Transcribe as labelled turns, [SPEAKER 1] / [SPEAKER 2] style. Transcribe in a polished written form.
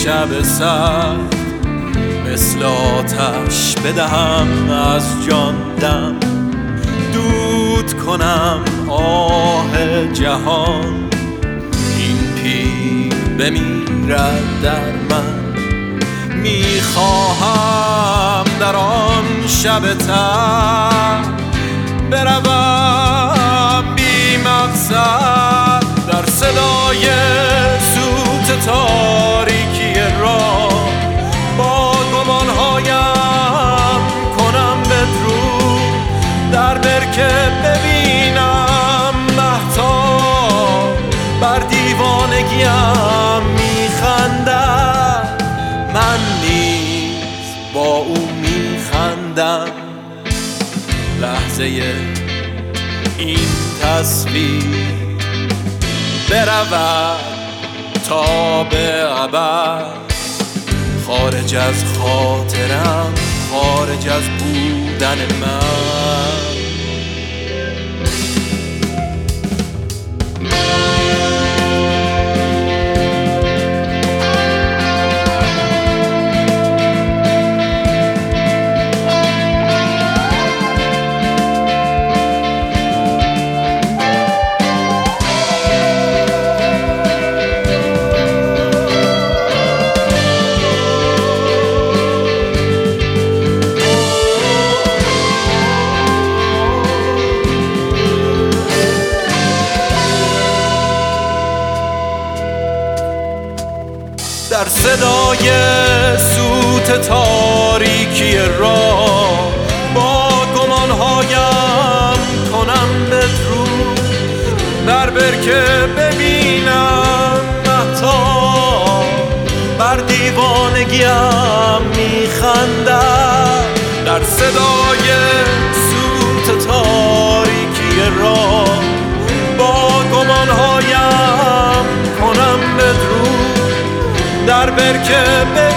[SPEAKER 1] شب سرد مثل آتش بدهم از جان دم، دود کنم آه جهان، این پیر بمیرد در من. میخواهم در آن شب تر بروم بی مقصد، در صدای سوت تاریکی راه با گمانهایم کنم بدرود، در برکه ببینم مهتاب بر دیوانگیم میخندد، من نیز با او میخندم. لحظه این تصویر برود تا به ابد، خارج از خاطرم، خارج از بودن من. در صدای سوت تاریکی راه با گمانهایم کنم بدرود، در برکه ببینم مهتاب بر دیوانگیم میخندد، در صدای سوت تاریکی راه با گمانهایم کنم بدرود، در برکه